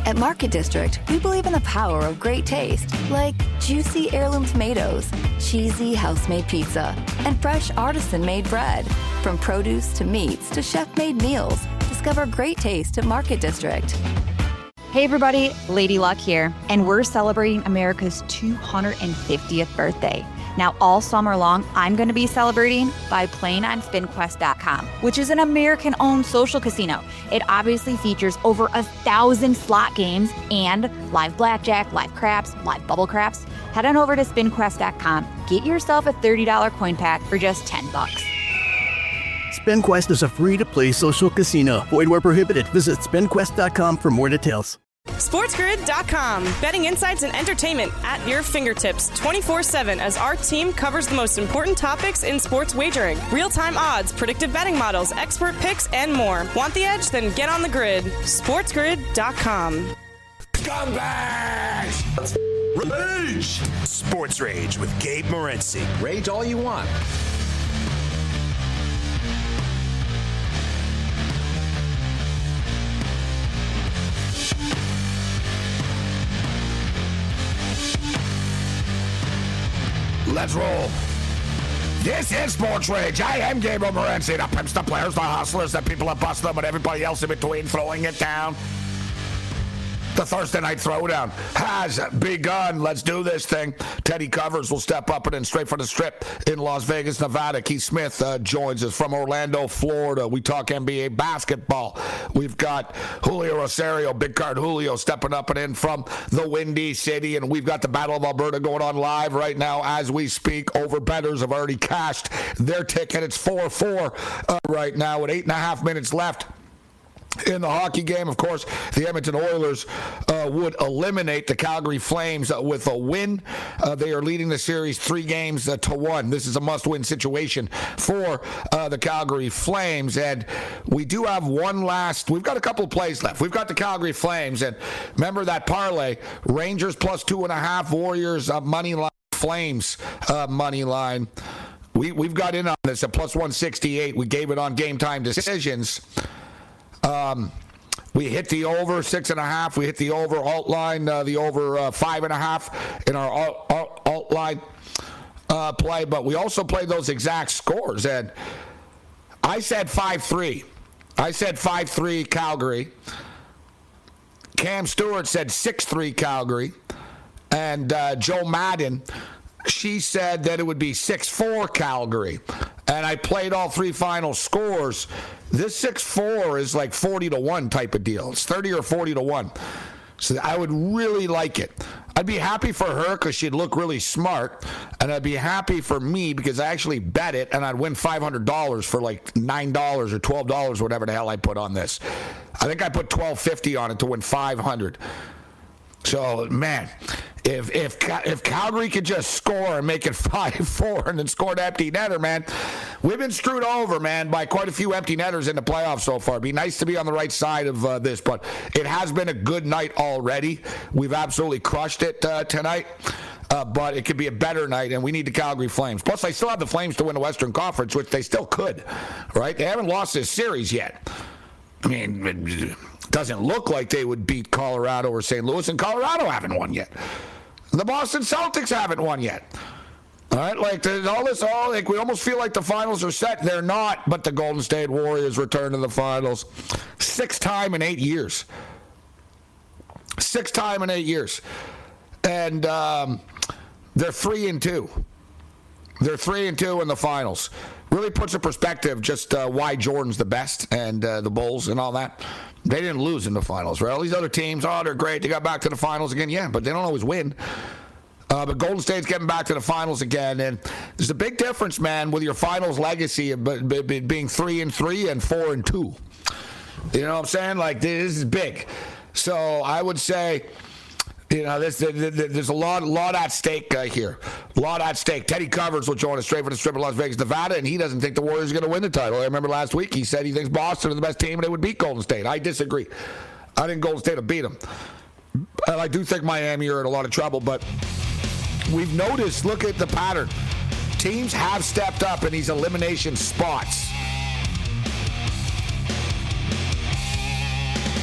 At Market District, we believe in the power of great taste, like juicy heirloom tomatoes, cheesy house-made pizza, and fresh artisan-made bread. From produce to meats to chef-made meals, discover great taste at Market District. Hey everybody, Lady Luck here, and we're celebrating America's 250th birthday. Now, all summer long, I'm going to be celebrating by playing on SpinQuest.com, which is an American-owned social casino. It obviously features over 1,000 slot games and live blackjack, live craps, live bubble craps. Head on over to SpinQuest.com. Get yourself a $30 coin pack for just $10. SpinQuest is a free-to-play social casino. Void where prohibited. Visit SpinQuest.com for more details. SportsGrid.com. Betting insights and entertainment at your fingertips 24/7 as our team covers the most important topics in sports wagering. Real-time odds, predictive betting models, expert picks, and more. Want the edge? Then get on the grid. SportsGrid.com. Scumbags! Rage! Sports Rage with Gabe Morency. Rage all you want. Let's roll. This is Sports Rage. I am Gabriel Morency, the pimps, the players, the hustlers, the people that bust them, and everybody else in between throwing it down. The Thursday Night Throwdown has begun. Let's do this thing. Teddy Covers will step up and then straight from the strip in Las Vegas, Nevada. Keith Smith joins us from Orlando, Florida. We talk NBA basketball. We've got Julio Rosario, Big Card Julio, stepping up and in from the Windy City. And we've got the Battle of Alberta going on live right now as we speak. Over bettors have already cashed their ticket. It's 4-4 right now with 8.5 minutes left. In the hockey game, of course, the Edmonton Oilers would eliminate the Calgary Flames with a win. They are leading the series 3-1. This is a must-win situation for the Calgary Flames. And we do have we've got a couple of plays left. We've got the Calgary Flames. And remember that parlay, Rangers plus 2.5, Warriors money line, Flames money line. We've got in on this at plus 168. We gave it on Game Time Decisions. We hit the over 6.5. We hit the over alt line, the over 5.5 in our alt line play. But we also played those exact scores. And I said 5-3. I said 5-3 Calgary. Cam Stewart said 6-3 Calgary. And Joe Madden, she said that it would be 6-4 Calgary. And I played all three final scores. This 6-4 is like 40-1 type of deal. It's 30 or 40-1. So I would really like it. I'd be happy for her because she'd look really smart. And I'd be happy for me because I actually bet it and I'd win $500 for like $9 or $12 or whatever the hell I put on this. I think I put $12.50 on it to win $500. So, man, if Calgary could just score and make it 5-4 and then score an empty netter, man, we've been screwed over, man, by quite a few empty netters in the playoffs so far. It'd be nice to be on the right side of this, but it has been a good night already. We've absolutely crushed it tonight. But it could be a better night, and we need the Calgary Flames. Plus, I still have the Flames to win the Western Conference, which they still could, right? They haven't lost this series yet. I mean, it doesn't look like they would beat Colorado or St. Louis, and Colorado haven't won yet. The Boston Celtics haven't won yet. All right, like there's all this, like we almost feel like the finals are set. They're not, but the Golden State Warriors return to the finals. 6th time in 8 years. 6th time in 8 years. And they're 3-2. They're 3-2 in the finals. Really puts in perspective just why Jordan's the best and the Bulls and all that. They didn't lose in the finals, right? All these other teams, they're great. They got back to the finals again. Yeah, but they don't always win. But Golden State's getting back to the finals again. And there's a big difference, man, with your finals legacy of being 3-3 and 4-2. You know what I'm saying? Like, this is big. So I would say, you know, there's a lot at stake here. A lot at stake. Teddy Covers will join us straight from the strip of Las Vegas, Nevada, and he doesn't think the Warriors are going to win the title. I remember last week he said he thinks Boston are the best team and they would beat Golden State. I disagree. I think Golden State will beat them. And I do think Miami are in a lot of trouble, but we've noticed, look at the pattern. Teams have stepped up in these elimination spots.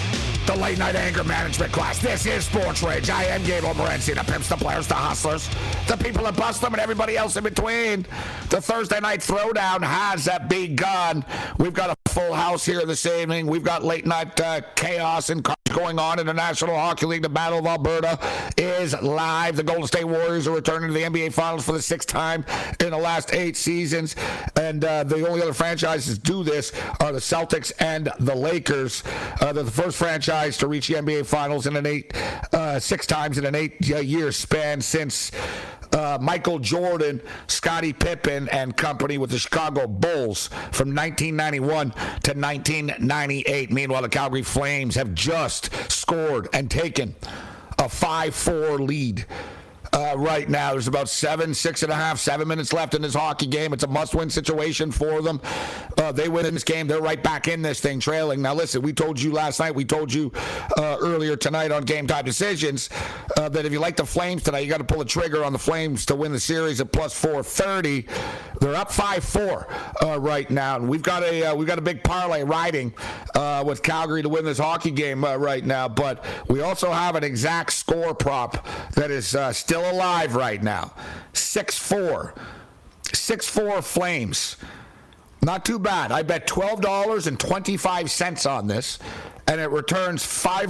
the late night anger management class. This is Sports Rage. I am Gabriel Morency, the pimps, the players, the hustlers, the people that bust them, and everybody else in between. The Thursday night throwdown has begun. We've got a full house here this evening. We've got late night chaos and going on in the National Hockey League. The Battle of Alberta is live. The Golden State Warriors are returning to the NBA Finals for the 6th time in the last 8 seasons. And the only other franchises do this are the Celtics and the Lakers. They're the first franchise to reach the NBA Finals in 6 times in an 8-year span since Michael Jordan, Scottie Pippen, and company with the Chicago Bulls from 1991 to 1998. Meanwhile, the Calgary Flames have just scored and taken a 5-4 lead. Right now, there's about 7 minutes left in this hockey game. It's a must-win situation for them. They win in this game, they're right back in this thing, trailing. Now, listen, we told you last night, we told you earlier tonight on Game Time Decisions that if you like the Flames tonight, you got to pull the trigger on the Flames to win the series at plus 430. They're up 5-4 right now, and we've got a big parlay riding with Calgary to win this hockey game right now. But we also have an exact score prop that is still alive right now. 6-4 Flames. Not too bad. I bet $12.25 on this, and it returns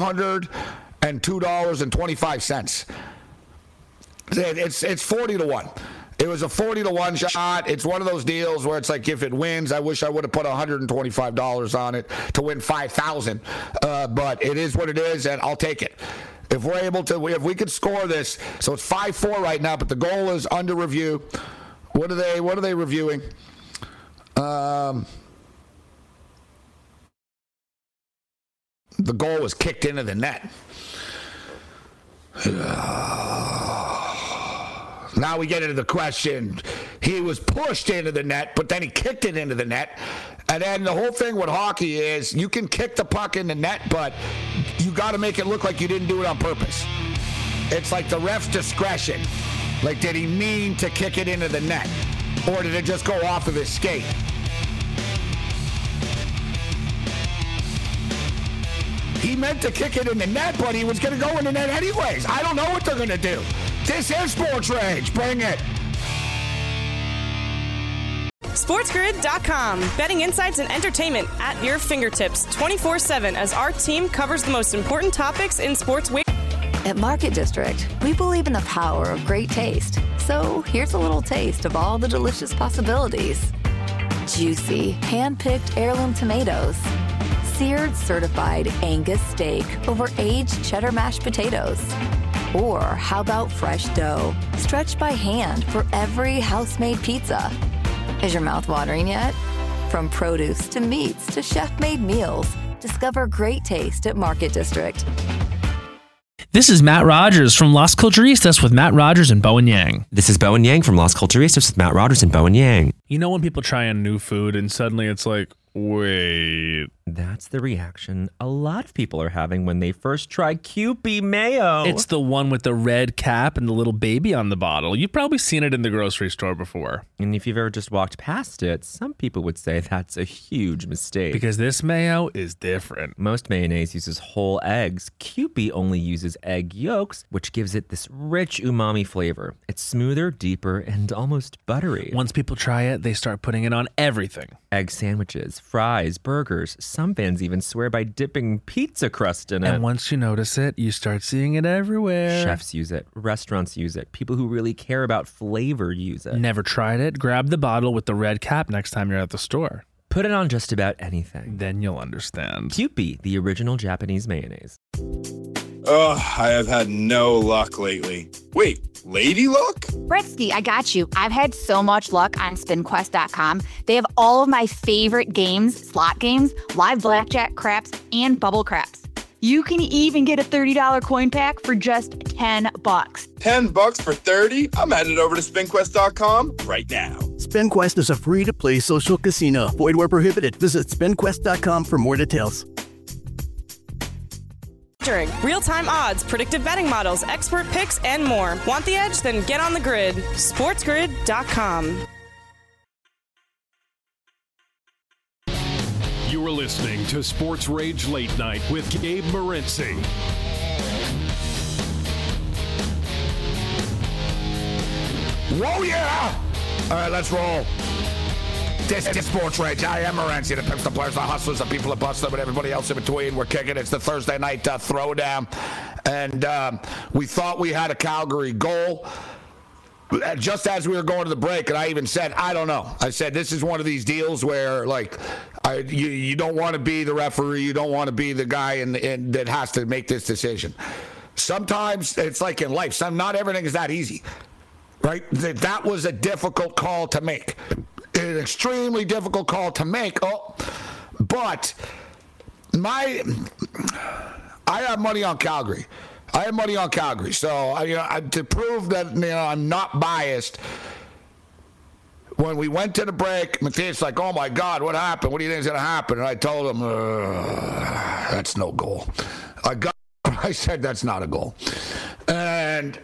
$502.25. It's 40 to 1. It was a 40 to 1 shot. It's one of those deals where it's like, if it wins, I wish I would have put $125 on it to win $5,000. But it is what it is, and I'll take it. If we're able to, if we could score this, so it's 5-4 right now, but the goal is under review. What are they reviewing? The goal was kicked into the net. Now we get into the question. He was pushed into the net, but then he kicked it into the net. And then the whole thing with hockey is you can kick the puck in the net, but you got to make it look like you didn't do it on purpose. It's like the ref's discretion. Like, did he mean to kick it into the net? Or did it just go off of his skate? He meant to kick it in the net, but he was going to go in the net anyways. I don't know what they're going to do. This is Sports Rage. Bring it. SportsGrid.com. Betting insights and entertainment at your fingertips 24/7 as our team covers the most important topics in sports. At Market District, we believe in the power of great taste. So here's a little taste of all the delicious possibilities. Juicy, hand-picked heirloom tomatoes. Seared certified Angus steak over aged cheddar mashed potatoes. Or how about fresh dough, stretched by hand for every house-made pizza? Is your mouth watering yet? From produce to meats to chef-made meals, discover great taste at Market District. This is Matt Rogers from Las Culturistas with Matt Rogers and Bowen Yang. This is Bowen Yang from Las Culturistas with Matt Rogers and Bowen Yang. You know when people try a new food and suddenly it's like, wait. That's the reaction a lot of people are having when they first try Kewpie Mayo. It's the one with the red cap and the little baby on the bottle. You've probably seen it in the grocery store before. And if you've ever just walked past it, some people would say that's a huge mistake. Because this mayo is different. Most mayonnaise uses whole eggs. Kewpie only uses egg yolks, which gives it this rich umami flavor. It's smoother, deeper, and almost buttery. Once people try it, they start putting it on everything. Egg sandwiches, fries, burgers. Some fans even swear by dipping pizza crust in it. And once you notice it, you start seeing it everywhere. Chefs use it. Restaurants use it. People who really care about flavor use it. Never tried it? Grab the bottle with the red cap next time you're at the store. Put it on just about anything. Then you'll understand. Kewpie, the original Japanese mayonnaise. Ugh, I have had no luck lately. Wait, Lady Luck? Bretsky, I got you. I've had so much luck on SpinQuest.com. They have all of my favorite games, slot games, live blackjack, craps, and bubble craps. You can even get a $30 coin pack for just $10. $10 for 30? I'm headed over to SpinQuest.com right now. SpinQuest is a free-to-play social casino. Void where prohibited. Visit SpinQuest.com for more details. Real-time odds, predictive betting models, expert picks, and more. Want the edge? Then get on the grid. SportsGrid.com. You are listening to Sports Rage Late Night with Gabe Morency. Whoa, yeah! All right, let's roll. This is Sports Rage. I am Morency, the pimps, the players, the hustlers, the people that bust them, and everybody else in between. We're kicking. It's the Thursday night throwdown. And we thought we had a Calgary goal. Just as we were going to the break, and I even said, I don't know. I said, this is one of these deals where, like, you don't want to be the referee. You don't want to be the guy that has to make this decision. Sometimes it's like in life. Not everything is that easy, right? That was a difficult call to make. An extremely difficult call to make. But I have money on Calgary. So to prove that I'm not biased. When we went to the break, Matthias like, "Oh my God, what happened? What do you think is going to happen?" And I told him, "That's no goal." I said that's not a goal, and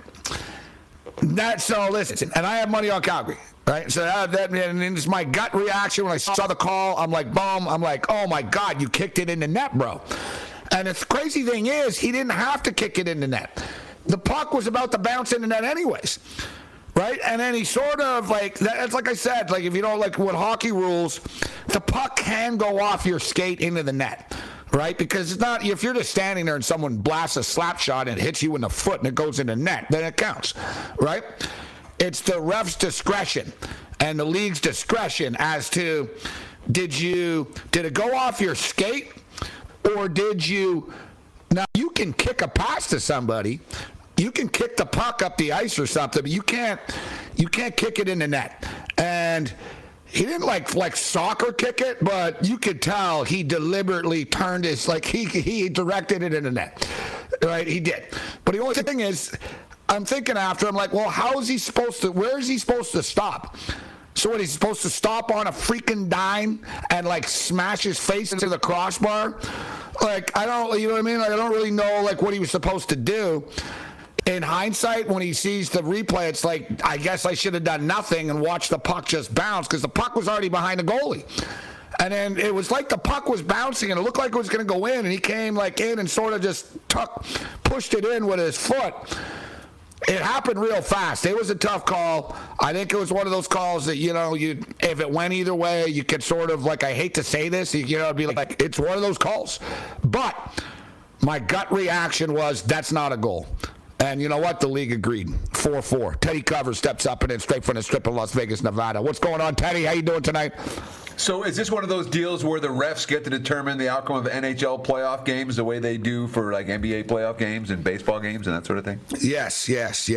so listen. And I have money on Calgary. Right, so and it's my gut reaction when I saw the call. I'm like, boom. I'm like, oh my God, you kicked it in the net, bro. And the crazy thing is, he didn't have to kick it in the net. The puck was about to bounce in the net anyways, right? And then he sort of like, that's like I said, like if you don't like what hockey rules, the puck can go off your skate into the net, right? Because it's not, if you're just standing there and someone blasts a slap shot and it hits you in the foot and it goes in the net, then it counts, right? It's the ref's discretion and the league's discretion as to did it go off your skate or did you? Now you can kick a pass to somebody, you can kick the puck up the ice or something, but you can't kick it in the net. And he didn't like soccer kick it, but you could tell he deliberately turned his he directed it in the net, right? He did. But the only thing is, I'm thinking after, I'm like, well, where is he supposed to stop? So what, he's supposed to stop on a freaking dime and like smash his face into the crossbar? Like, I don't, you know what I mean? Like, I don't really know like what he was supposed to do. In hindsight, when he sees the replay, it's like, I guess I should have done nothing and watched the puck just bounce because the puck was already behind the goalie. And then it was like the puck was bouncing and it looked like it was going to go in, and he came like in and sort of just pushed it in with his foot. It happened real fast. It was a tough call. I think it was one of those calls that, if it went either way, you could sort of, like, I hate to say this, it'd be like, it's one of those calls. But my gut reaction was, that's not a goal. And you know what? The league agreed. 4-4. Teddy Covers steps up and in straight from the strip of Las Vegas, Nevada. What's going on, Teddy? How you doing tonight? So is this one of those deals where the refs get to determine the outcome of NHL playoff games the way they do for like NBA playoff games and baseball games and that sort of thing? Yes.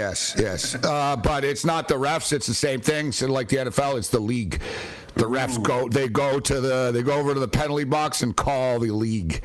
But it's not the refs. It's the same thing. So like the NFL, it's the league. The refs go over to the penalty box and call the league.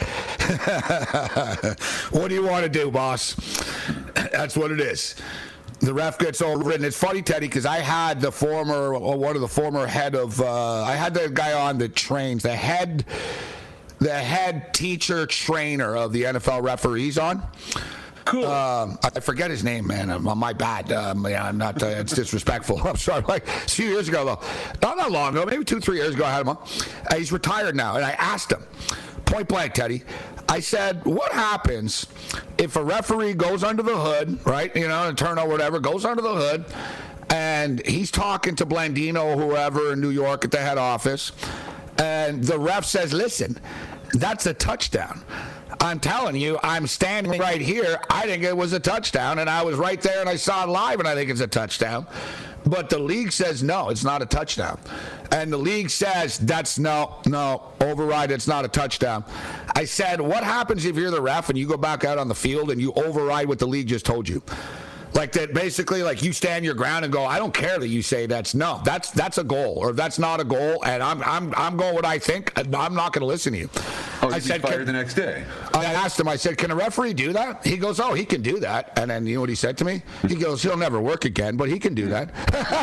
What do you want to do, boss? That's what it is. The ref gets over it, and it's funny, Teddy, because I had one of the former head of, I had the guy on that trains, the head teacher trainer of the NFL referees on. Cool. I forget his name, man. My bad. I'm not. It's disrespectful. I'm sorry. Like a few years ago, though, not that long ago, maybe 2-3 years ago, I had him on. He's retired now, and I asked him, point blank, Teddy. I said, what happens if a referee goes under the hood, right? A turnover, whatever, goes under the hood, and he's talking to Blandino or whoever in New York at the head office, and the ref says, listen, that's a touchdown. I'm telling you, I'm standing right here. I think it was a touchdown, and I was right there, and I saw it live, and I think it's a touchdown. But the league says, no, it's not a touchdown. And the league says, no, override, it's not a touchdown. I said, what happens if you're the ref and you go back out on the field and you override what the league just told you? Like that, basically, like you stand your ground and go, I don't care that you say that's a goal or that's not a goal, and I'm going what I think. I'm not going to listen to you. Oh, I said, fired the next day. I asked him. I said, can a referee do that? He goes, oh, he can do that. And then you know what he said to me? He goes, he'll never work again, but he can do that.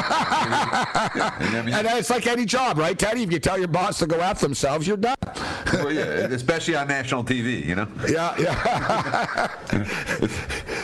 And it's like any job, right, Teddy? If you tell your boss to go after themselves, you're done. Well, yeah, especially on national TV, Yeah. But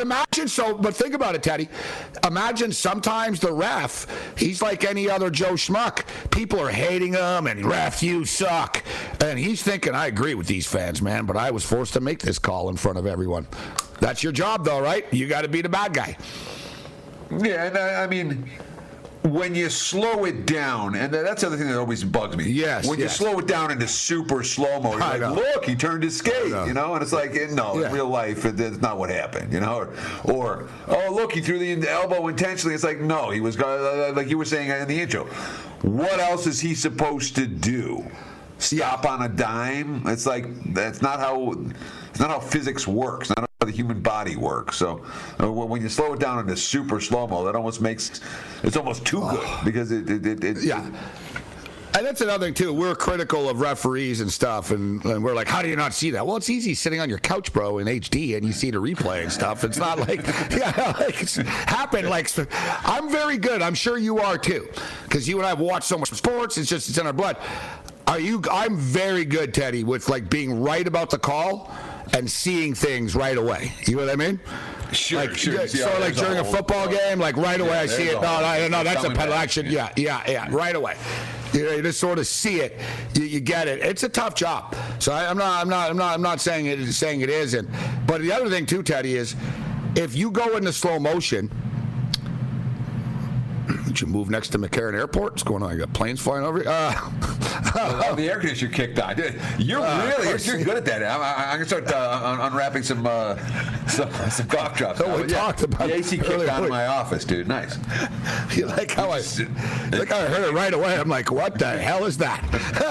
but think about it, Teddy. Imagine sometimes the ref, he's like any other Joe Schmuck. People are hating him, and ref, you suck. And he's thinking, I agree with these fans, man, but I was forced to make this call in front of everyone. That's your job, though, right? You got to be the bad guy. Yeah, and I mean, when you slow it down, and that's the other thing that always bugs me. Yes. When you slow it down into super slow-mo, you're like, look, he turned his skate, you know? And it's like, no, in real life, that's not what happened, you know? Or oh, look, he threw the elbow intentionally. It's like, no, he was, like you were saying in the intro, what else is he supposed to do? Stop on a dime? It's like, that's not how physics works, not how the human body works. So when you slow it down into super slow-mo, that almost makes it's almost too good because it And that's another thing, too. We're critical of referees and stuff, and we're like, how do you not see that? Well, it's easy sitting on your couch, bro, in HD, and you see the replay and stuff. It's not like, it's happened. Like, I'm very good. I'm sure you are, too, because you and I have watched so much sports. It's in our blood. I'm very good, Teddy, with, like, being right about the call and seeing things right away. You know what I mean? Sure. So, like, during a football game, like, right away I see it. No, that's a penalty action. Yeah, right away. You just sort of see it. You get it. It's a tough job. So I'm not saying it isn't. But the other thing too, Teddy, is if you go into slow motion. Did you move next to McCarran Airport? What's going on? You got planes flying over you? The air conditioner kicked on. You're good at that. I'm going to start unwrapping some cough drops. We talked about the AC kicked on in my office, dude. Nice. You like how I heard it right away. I'm like, what the hell is that?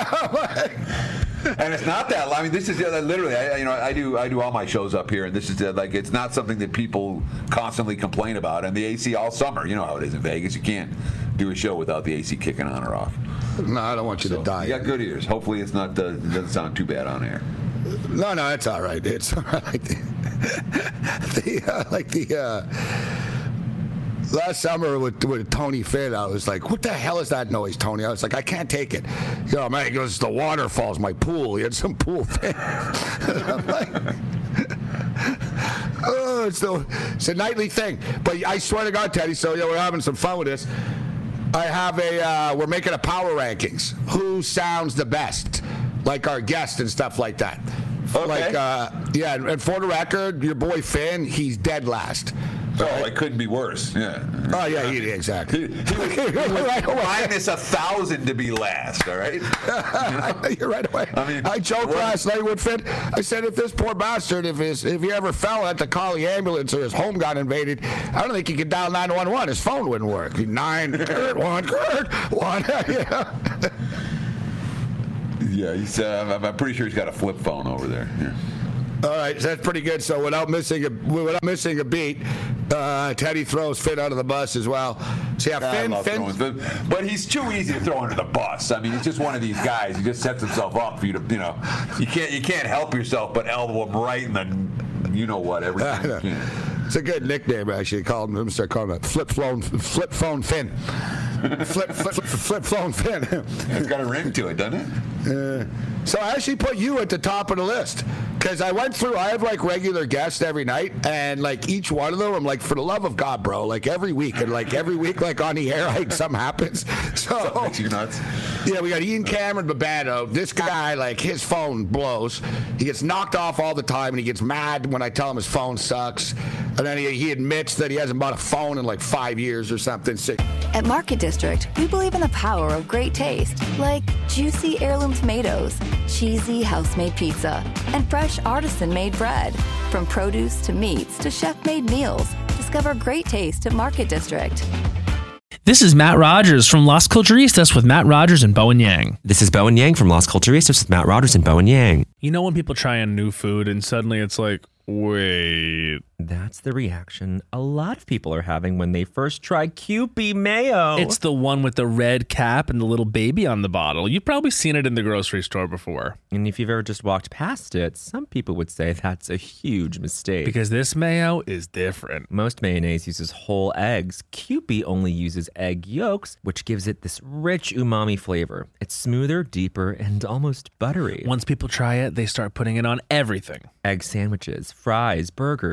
And it's not that. I mean, this is literally. I do all my shows up here, and this is like it's not something that people constantly complain about. And the AC all summer, you know how it is in Vegas. You can't do a show without the AC kicking on or off. No, I don't want you to die. You got good ears. Hopefully, it doesn't sound too bad on air. No, it's all right. It's all right. Last summer with Tony Finn, I was like, what the hell is that noise, Tony? I was like, I can't take it. Man, he goes, the waterfalls, my pool. He had some pool thing. I'm like, it's a nightly thing. But I swear to God, Teddy, so we're having some fun with this. I have we're making a power rankings. Who sounds the best? Like our guests and stuff like that. Okay. And for the record, your boy Finn, he's dead last. Oh, it couldn't be worse. Yeah. Oh, yeah, exactly. He was minus 1,000 to be last, all right? You're right away. I joked last night with Finn. I said, if this poor bastard, if he ever fell, had to call the ambulance or his home got invaded, I don't think he could dial 911. His phone wouldn't work. 9, Kurt, 1, Kurt, 1. Yeah, I'm pretty sure he's got a flip phone over there. Yeah. All right, so that's pretty good. So without missing a beat, Teddy throws Finn under the bus as well. So yeah, Finn, but he's too easy to throw under the bus. I mean, he's just one of these guys. He just sets himself up for you to, you can't help yourself but elbow him right in the, you know what, everything. It's a good nickname, actually. Called him, start calling him flip phone Finn. Flip phone Finn. It's got a ring to it, doesn't it? So I actually put you at the top of the list because I went through. I have like regular guests every night, and like each one of them, I'm like, for the love of God, bro, like every week, and like every week, like on the air, like something happens. So that makes you nuts. Yeah, we got Ian Cameron Babano. This guy, like his phone blows. He gets knocked off all the time, and he gets mad when I tell him his phone sucks. And then he admits that he hasn't bought a phone in like 5 years or something. At Market District, we believe in the power of great taste, like juicy heirloom tomatoes, cheesy house-made pizza, and fresh artisan-made bread. From produce to meats to chef-made meals, discover great taste at Market District. This is Matt Rogers from Las Culturistas with Matt Rogers and Bowen Yang. This is Bowen Yang from Las Culturistas with Matt Rogers and Bowen Yang. You know when people try on new food and suddenly it's like, wait. That's the reaction a lot of people are having when they first try Kewpie Mayo. It's the one with the red cap and the little baby on the bottle. You've probably seen it in the grocery store before. And if you've ever just walked past it, some people would say that's a huge mistake. Because this mayo is different. Most mayonnaise uses whole eggs. Kewpie only uses egg yolks, which gives it this rich umami flavor. It's smoother, deeper, and almost buttery. Once people try it, they start putting it on everything. Egg sandwiches, fries, burgers. Some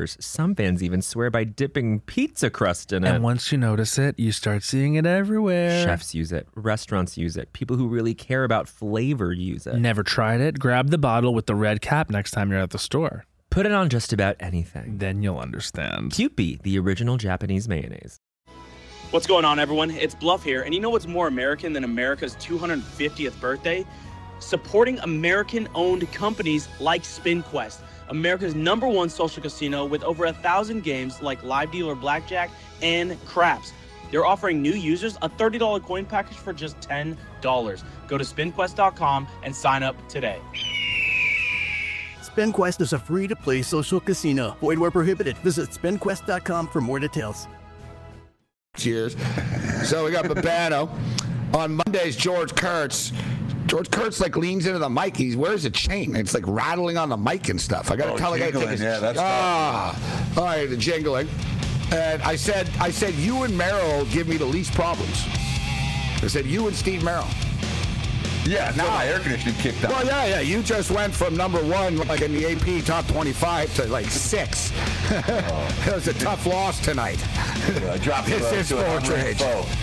Some fans even swear by dipping pizza crust in it. And once you notice it, you start seeing it everywhere. Chefs use it. Restaurants use it. People who really care about flavor use it. Never tried it? Grab the bottle with the red cap next time you're at the store. Put it on just about anything. Then you'll understand. Kewpie, the original Japanese mayonnaise. What's going on, everyone? It's Bluff here, and you know what's more American than America's 250th birthday? Supporting American-owned companies like SpinQuest, America's #1 social casino with over 1,000 games like Live Dealer Blackjack and Craps. They're offering new users a $30 coin package for just $10. Go to SpinQuest.com and sign up today. SpinQuest is a free-to-play social casino. Void where prohibited. Visit SpinQuest.com for more details. Cheers. So we got Babano. On Mondays, George Kurtz. George Kurtz leans into the mic. He wears a chain. It's like rattling on the mic and stuff. I got to tell the guy to take his... Yeah, that's all right, the jingling. And I said, you and Merrill give me the least problems. I said, you and Steve Merrill. Yeah, now my air conditioning kicked on. Well, yeah. You just went from #1, like in the AP top 25, to like 6. It was a tough loss tonight. I dropped this is Sports Rage.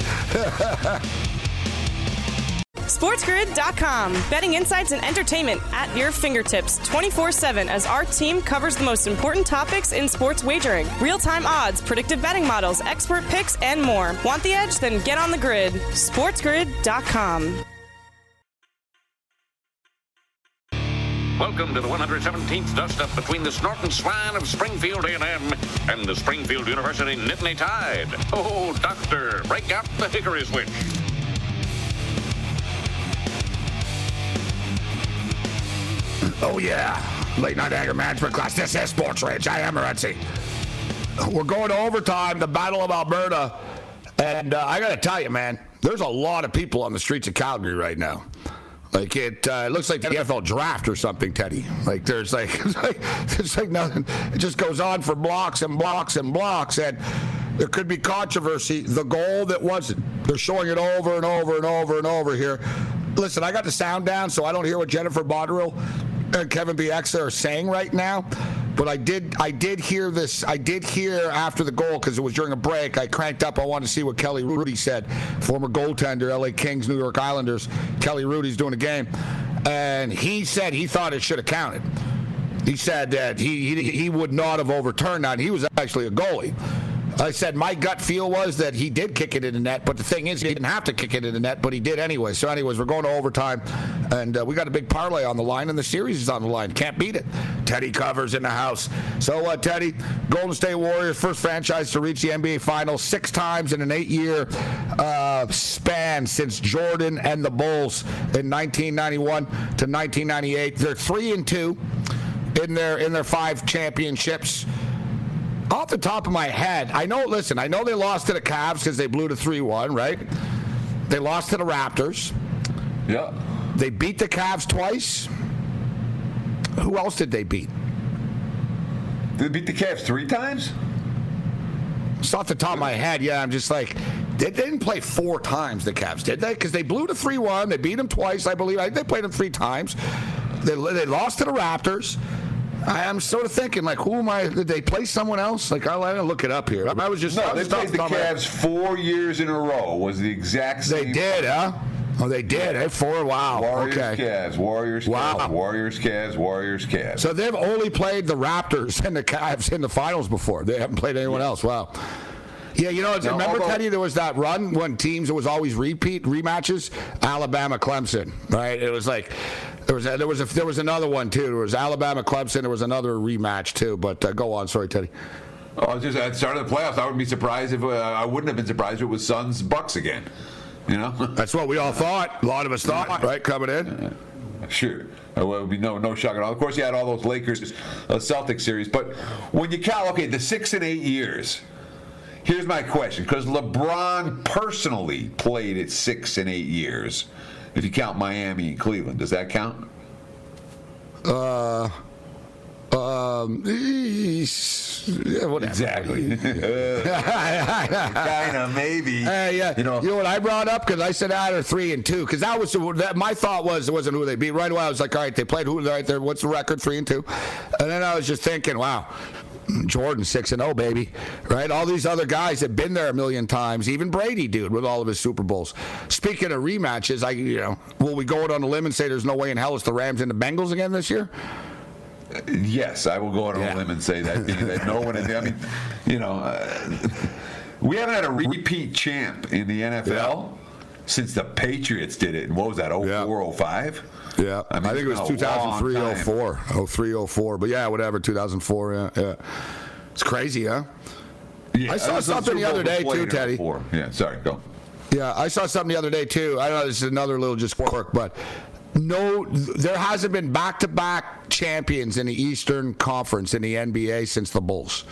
SportsGrid.com. Betting insights and entertainment at your fingertips 24/7 as our team covers the most important topics in sports wagering. Real-time odds, predictive betting models, expert picks, and more. Want the edge? Then get on the grid. SportsGrid.com. Welcome to the 117th dust-up between the Snorton Swine of Springfield A&M and the Springfield University Nittany Tide. Oh, doctor, break out the hickory switch. Oh, yeah. Late night anger management class. This is Sports Rage. I am Morency. We're going to overtime, the Battle of Alberta. And I got to tell you, man, there's a lot of people on the streets of Calgary right now. Like it looks like the NFL draft or something, Teddy. Like there's it's like nothing. It just goes on for blocks and blocks and blocks, and there could be controversy. The goal that wasn't. They're showing it over and over and over and over here. Listen, I got the sound down, so I don't hear what Jennifer Botterill and Kevin B. Exler are saying right now. But I did hear this. I did hear after the goal because it was during a break. I cranked up. I wanted to see what Kelly Rudy said, former goaltender, LA Kings, New York Islanders. Kelly Rudy's doing a game, and he said he thought it should have counted. He said that he would not have overturned that. He was actually a goalie. I said my gut feel was that he did kick it in the net, but the thing is he didn't have to kick it in the net, but he did anyway. So anyways, we're going to overtime, and we got a big parlay on the line, and the series is on the line. Can't beat it. Teddy covers in the house. So, Teddy, Golden State Warriors, first franchise to reach the NBA Finals 6 times in an 8-year span since Jordan and the Bulls in 1991 to 1998. They're 3-2 in their 5 championships. Off the top of my head, I know they lost to the Cavs because they blew to 3-1, right? They lost to the Raptors. Yeah. They beat the Cavs twice. Who else did they beat? Did they beat the Cavs 3 times? It's off the top of my head, yeah. I'm just like, they didn't play 4 times, the Cavs, did they? Because they blew to 3-1. They beat them twice, I believe. I think they played them 3 times. They lost to the Raptors. I'm sort of thinking, like, who am I? Did they play someone else? Like, I didn't look it up here. I was just... No, they played the Cavs 4 years in a row. Was the exact same... They did, huh? Oh, they did. Yeah. 4, wow. Warriors, okay. Cavs, Warriors, wow. Cavs, Warriors, Cavs, Warriors, Cavs. So they've only played the Raptors and the Cavs in the finals before. They haven't played anyone else. Wow. Yeah, remember, Teddy, there was that run when teams, it was always rematches? Alabama, Clemson, right? It was like... There was another one too. There was Alabama, Clemson. There was another rematch too. But go on, sorry, Teddy. Oh, just at the start of the playoffs, I wouldn't be surprised if I wouldn't have been surprised if it was Suns Bucks again. You know, that's what we all thought. A lot of us thought, right, coming in. Sure, it would be no shock at all. Of course, you had all those Lakers Celtics series, but when you count, the 6 and 8 years. Here's my question, because LeBron personally played it 6 and 8 years. If you count Miami and Cleveland, does that count? Yeah, whatever. Exactly. Kind of, maybe. Yeah. You know what I brought up? Because I said they're 3-2. Because that was my thought was it wasn't who they beat. Right away, I was like, all right, they played who right there. What's the record? 3-2. And then I was just thinking, wow. Jordan 6-0, baby. Right? All these other guys have been there a million times. Even Brady, dude, with all of his Super Bowls. Speaking of rematches, will we go out on a limb and say there's no way in hell it's the Rams and the Bengals again this year? Yes, I will go out on a limb and say that. That no one. I mean, we haven't had a repeat champ in the NFL since the Patriots did it. And what was that? 04, 05? Yeah, I think it was 2003, 04. 03, 04. But yeah, whatever, 2004. Yeah. It's crazy, huh? Yeah, I saw something the other day too, Teddy. Yeah, sorry, go. Yeah, I saw something the other day too. I don't know, this is another little just quirk, but no, there hasn't been back-to-back champions in the Eastern Conference in the NBA since the Bulls.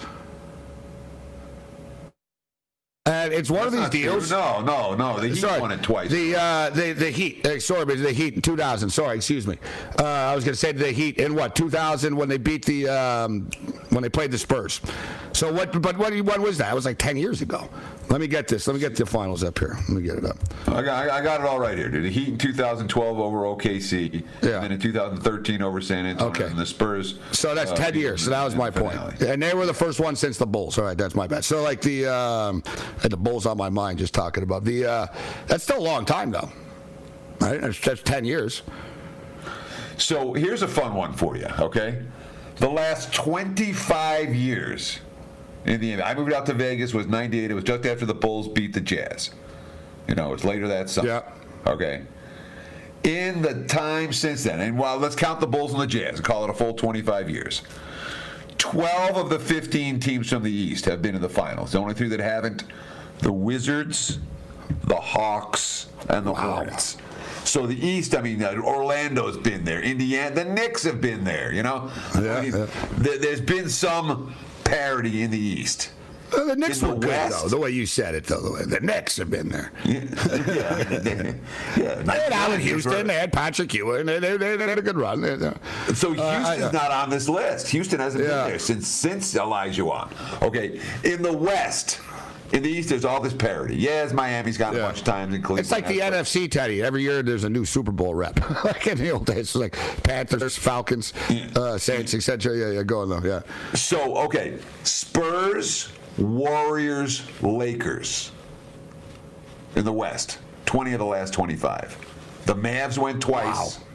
And it's one of these deals. No. The Heat won it twice. The Heat. Sorry, but the Heat in 2000. Sorry, excuse me. I was going to say the Heat in 2000 when they beat when they played the Spurs. So when was that? It was like 10 years ago. Let me get this. Let me get the finals up here. Let me get it up. I got it all right here, dude. The Heat in 2012 over OKC. Yeah. And then in 2013 over San Antonio. Okay. And the Spurs. So that's 10 years. So that was my point. And they were the first one since the Bulls. All right, that's my bad. So like the Bulls on my mind just talking about that's still a long time though. Right? That's 10 years. So here's a fun one for you, okay? The last 25 years in the NBA. I moved out to Vegas, was 98. It was just after the Bulls beat the Jazz. It was later that summer. Yeah. Okay. In the time since then, and let's count the Bulls and the Jazz and call it a full 25 years. 12 of the 15 teams from the East have been in the finals. The only three that haven't, the Wizards, the Hawks, and the Hornets. So the East, Orlando's been there. Indiana, the Knicks have been there, There's been some parity in the East. The Knicks were good, though, the way you said it, though. The Knicks have been there. They had Allen Houston, they had Patrick Ewing, they had a good run. So Houston's not on this list. Houston hasn't been there since Olajuwon. Okay, in the West, in the East, there's all this parity. Yes, Miami's got a bunch of times in Cleveland. It's like the NFC, Teddy. Every year there's a new Super Bowl rep. Like in the old days, it's like Panthers, Falcons, Saints, etc. Yeah, go on though. Yeah. So okay, Spurs, Warriors, Lakers in the West. 20 of the last 25. The Mavs went twice. Wow.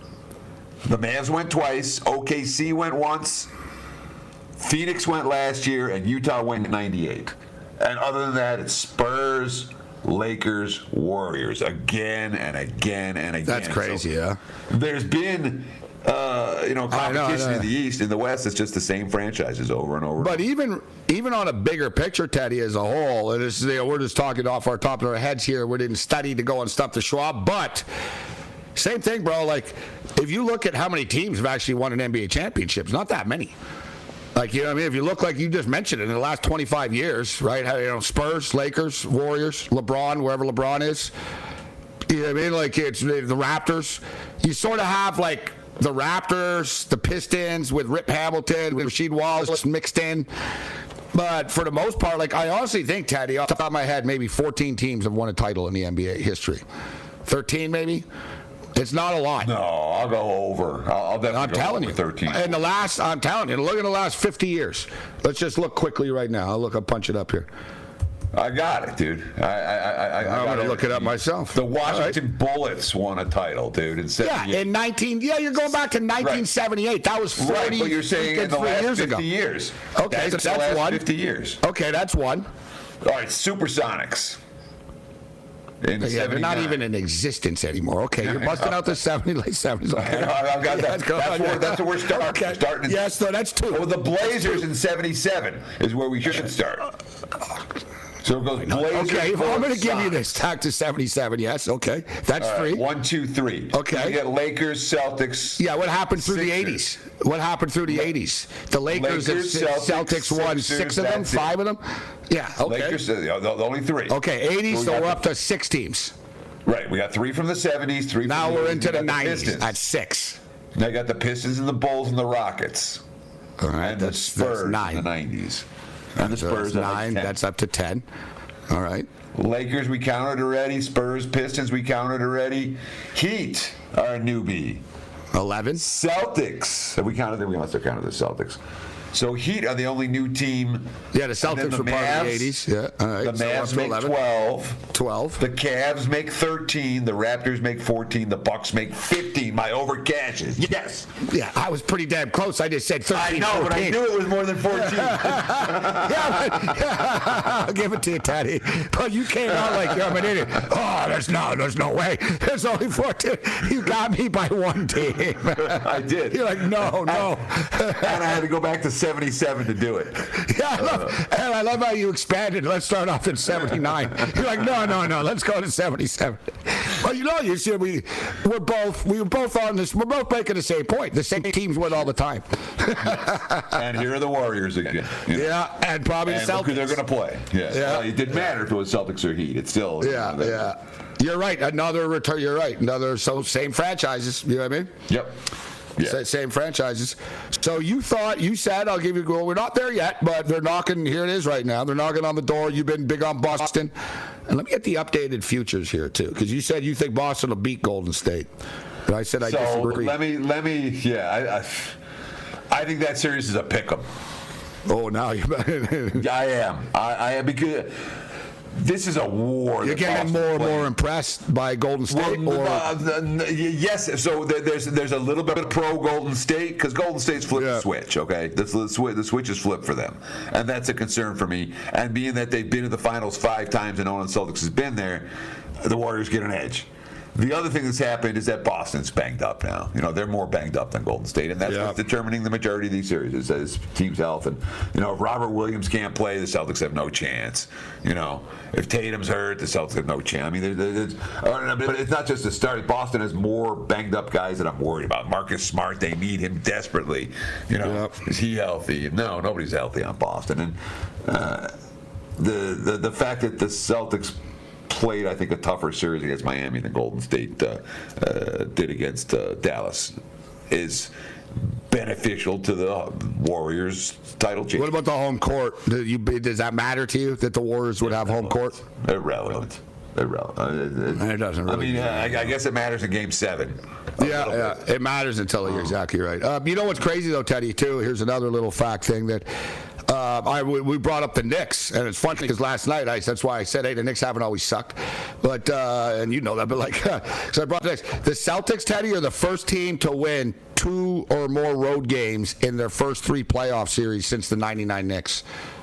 OKC went once. Phoenix went last year, and Utah went in 98. And other than that, it's Spurs, Lakers, Warriors again and again and again. That's crazy, yeah. There's been competition in the East. In the West, it's just the same franchises over and over. But even on a bigger picture, Teddy, as a whole, and it's, we're just talking off our top of our heads here. We didn't study to go and stuff the Schwab, but same thing, bro. Like, if you look at how many teams have actually won an NBA championship, not that many. Like, if you look like you just mentioned it in the last 25 years, right? Spurs, Lakers, Warriors, LeBron, wherever LeBron is. You know what I mean? Like, it's the Raptors. You sort of have, like, the Raptors, the Pistons with Rip Hamilton, with Rasheed Wallace mixed in. But for the most part, like, I honestly think, Teddy, off the top of my head, maybe 14 teams have won a title in the NBA history. 13, maybe? It's not a lot. No, I'll go over. I'll definitely go over 13. I'm telling you, look at the last 50 years. Let's just look quickly right now. I'll punch it up here. I got it, dude. I'm going to look it up myself. The Washington Bullets won a title, dude. In 78. You're going back to 1978. Right. That was 40 right, but you're saying in the last 50 ago. years. Okay, that's the last one. 50 years. Okay, that's one. All right, Supersonics. They're not even in existence anymore. Okay, you're busting out the late 70s. Okay. I've got that. That's where we're starting. Okay. We're starting yes, so that's two. Well, the Blazers in 77 is where we should start. So it goes Blazers. Okay, well, I'm going to give you this. Back to 77, yes. Okay, that's right, 3. 1, 2, 3. Okay. You get Lakers, Celtics. Yeah, what happened through Sixers. the 80s? What happened through the 80s? The Lakers and Celtics won 6 of them, 5 of them? Yeah, okay. Lakers, the only 3. Okay, 80s, so we're up to 6 teams. Right, we got 3 from the 70s, 3 now from we're into the 90s at 6. Now you got the Pistons and the Bulls and the Rockets. All right, and the Spurs 9. in the 90s. And the Spurs at 9, that's up to 10. All right. Lakers, we counted already. Spurs, Pistons, we counted already. Heat are a newbie. 11. Celtics. Have we counted them? We must have counted the Celtics. So Heat are the only new team. Yeah, the Celtics were part of the 80s. Yeah, all right. The Mavs make 12. The Cavs make 13. The Raptors make 14. The Bucks make 15. My over cashes. Yes. Yeah, I was pretty damn close. I just said 13. I know, 14. But I knew it was more than 14. I'll give it to you, Teddy. But you came out like I'm an idiot. Oh, there's no way. There's only 14. You got me by one team. I did. You're like, no. And I had to go back to 77 to do it. Yeah, I love how you expanded. Let's start off at 79. You're like, no. Let's go to 77. Well, you see, we were both on this. We're both making the same point. The same teams win all the time. And here are the Warriors again. Yeah, and probably the Celtics. Look who they're going to play. Yeah. Well, it didn't matter if it was Celtics or Heat. It's still. Yeah. You're right. Another return. You're right. Same franchises. You know what I mean? Yep. Yeah. Same franchises. So you said, I'll give you a goal. We're not there yet, but they're knocking. Here it is right now. They're knocking on the door. You've been big on Boston. And let me get the updated futures here, too, because you said you think Boston will beat Golden State. But I said I disagree. Let me. Yeah, I think that series is a pick-em. Oh, now you're. I am. I am because. This is a war. You're getting more and more impressed by Golden State? Yes. So there's a little bit of pro Golden State because Golden State's flipped the switch, okay? The switch is flipped for them. And that's a concern for me. And being that they've been to the finals 5 times and no one Celtics has been there, the Warriors get an edge. The other thing that's happened is that Boston's banged up now. They're more banged up than Golden State, and that's what's determining the majority of these series is team's health. And if Robert Williams can't play, the Celtics have no chance. If Tatum's hurt, the Celtics have no chance. I mean, but it's not just the start. Boston has more banged up guys that I'm worried about. Marcus Smart, they need him desperately. Is he healthy? No, nobody's healthy on Boston. And the fact that the Celtics played, I think, a tougher series against Miami than Golden State did against Dallas is beneficial to the Warriors' title chase. What about the home court? Does that matter to you that the Warriors would have home court? Irrelevant. It doesn't really. I guess it matters in Game 7. Yeah, it matters until you're exactly right. You know what's crazy though, Teddy? Too. Here's another little fact thing that. We brought up the Knicks, and it's funny because last night that's why I said, hey, the Knicks haven't always sucked, but and you know that, but so I brought the Knicks. The Celtics, Teddy, are the first team to win 2 or more road games in their first 3 playoff series since the '99 Knicks.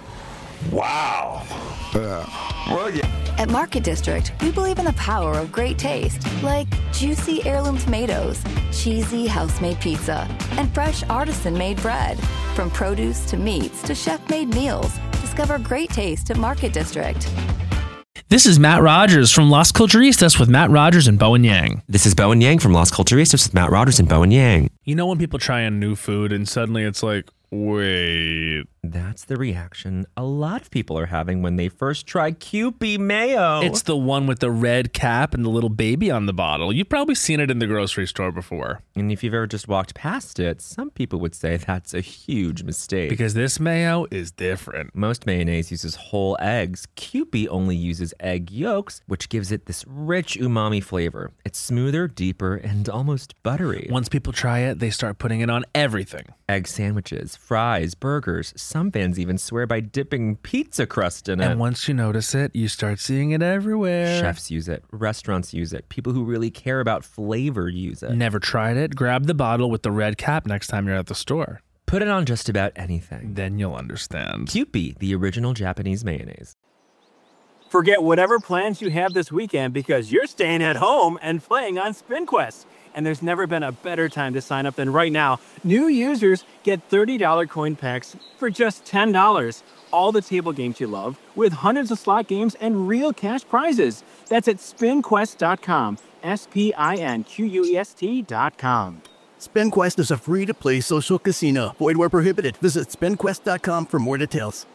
Wow. Well, yeah. At Market District, we believe in the power of great taste, like juicy heirloom tomatoes, cheesy house-made pizza, and fresh artisan-made bread. From produce to meats to chef-made meals, discover great taste at Market District. This is Matt Rogers from Las Culturistas with Matt Rogers and Bowen Yang. This is Bowen Yang from Las Culturistas with Matt Rogers and Bowen Yang. You know when people try a new food and suddenly it's like, wait. That's the reaction a lot of people are having when they first try Kewpie Mayo. It's the one with the red cap and the little baby on the bottle. You've probably seen it in the grocery store before. And if you've ever just walked past it, some people would say that's a huge mistake. Because this mayo is different. Most mayonnaise uses whole eggs. Kewpie only uses egg yolks, which gives it this rich umami flavor. It's smoother, deeper, and almost buttery. Once people try it, they start putting it on everything. Egg sandwiches, fries, burgers. Some fans even swear by dipping pizza crust in it. And once you notice it, you start seeing it everywhere. Chefs use it. Restaurants use it. People who really care about flavor use it. Never tried it? Grab the bottle with the red cap next time you're at the store. Put it on just about anything. Then you'll understand. Kewpie, the original Japanese mayonnaise. Forget whatever plans you have this weekend because you're staying at home and playing on SpinQuest. And there's never been a better time to sign up than right now. New users get $30 coin packs for just $10. All the table games you love with hundreds of slot games and real cash prizes. That's at SpinQuest.com. SpinQuest.com. SpinQuest is a free-to-play social casino. Void where prohibited. Visit SpinQuest.com for more details.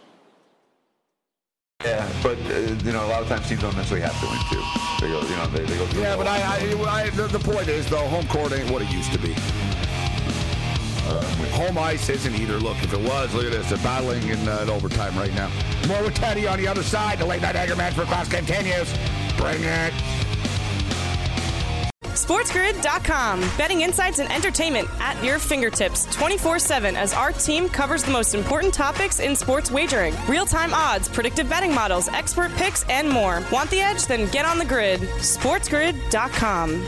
Yeah, but a lot of times teams don't necessarily have to win too. They go, they go. Yeah, but the point is, though, home court ain't what it used to be. Home ice isn't either. Look, if it was, look at this. They're battling in overtime right now. More with Teddy on the other side. The late night anger match for class continues. Bring it. SportsGrid.com. Betting insights and entertainment at your fingertips 24/7 as our team covers the most important topics in sports wagering. Real-time odds, predictive betting models, expert picks, and more. Want the edge? Then get on the grid. SportsGrid.com.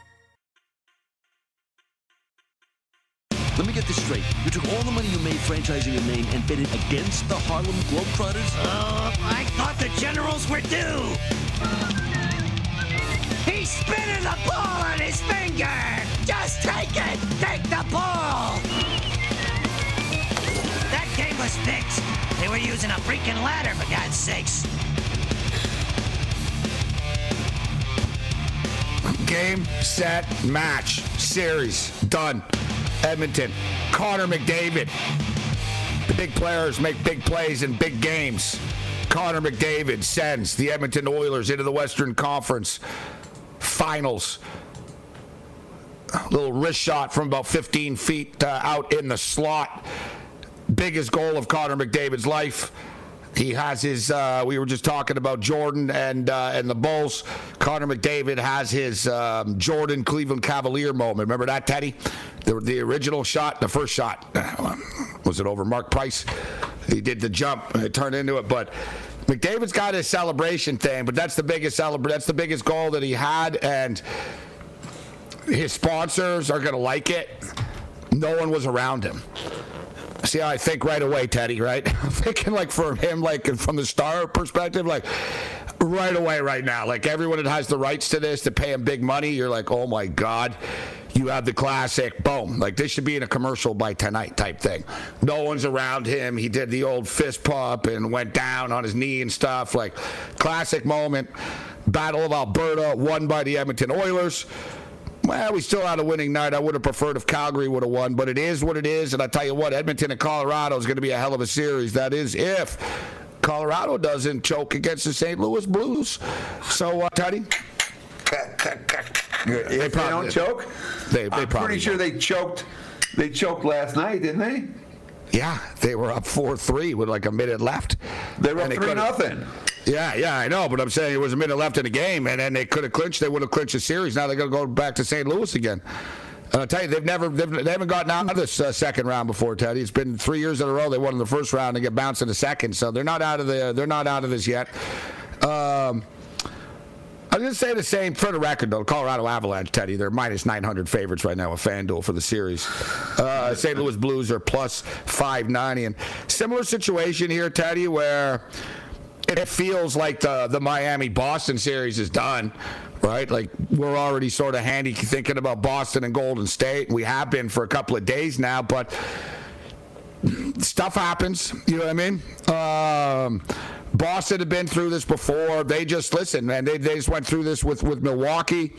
Let me get this straight. You took all the money you made franchising your name and bet it against the Harlem Globetrotters? I thought the Generals were due. He's spinning the ball on his finger. Just take it. Take the ball. That game was fixed. They were using a freaking ladder, for God's sakes. Game, set, match, series, done. Edmonton, Connor McDavid. The big players make big plays in big games. Connor McDavid sends the Edmonton Oilers into the Western Conference Finals. A little wrist shot from about 15 feet out in the slot. Biggest goal of Connor McDavid's life. He has his, we were just talking about Jordan and the Bulls. Connor McDavid has his Jordan Cleveland Cavalier moment. Remember that, Teddy? The original shot, the first shot. Was it over Mark Price? He did the jump. It turned into it. But McDavid's got his celebration thing, but that's the biggest that's the biggest goal that he had. And his sponsors are going to like it. No one was around him. See how I think right away, Teddy, right? I'm thinking like for him, like from the star perspective, like right away right now. Like everyone that has the rights to this, to pay him big money, you're like, oh my God, you have the classic, boom. Like this should be in a commercial by tonight type thing. No one's around him. He did the old fist pump and went down on his knee and stuff. Like classic moment. Battle of Alberta, won by the Edmonton Oilers. Well, we still had a winning night. I would have preferred if Calgary would have won, but it is what it is. And I tell you what, Edmonton and Colorado is going to be a hell of a series. That is if Colorado doesn't choke against the St. Louis Blues. So, Teddy? If they don't choke? They I'm probably pretty sure they choked. They choked last night, didn't they? Yeah, they were up 4-3 with like a minute left. They were up 3-0. Yeah, I know, but I'm saying it was a minute left in the game, and then they could have clinched. They would have clinched the series. Now they're going to go back to St. Louis again. And I'll tell you, they haven't gotten out of this second round before, Teddy. It's been 3 years in a row they won in the first round and get bounced in the second, so they're not out of this yet. I'm going to say the same for the record, though. Colorado Avalanche, Teddy, they're minus 900 favorites right now with FanDuel for the series. St. Louis Blues are plus 590. And similar situation here, Teddy, where it feels like the Miami-Boston series is done, right? Like we're already sort of handy thinking about Boston and Golden State. We have been for a couple of days now, but stuff happens. You know what I mean? Boston had been through this before. They just, listen, man, they just went through this with Milwaukee.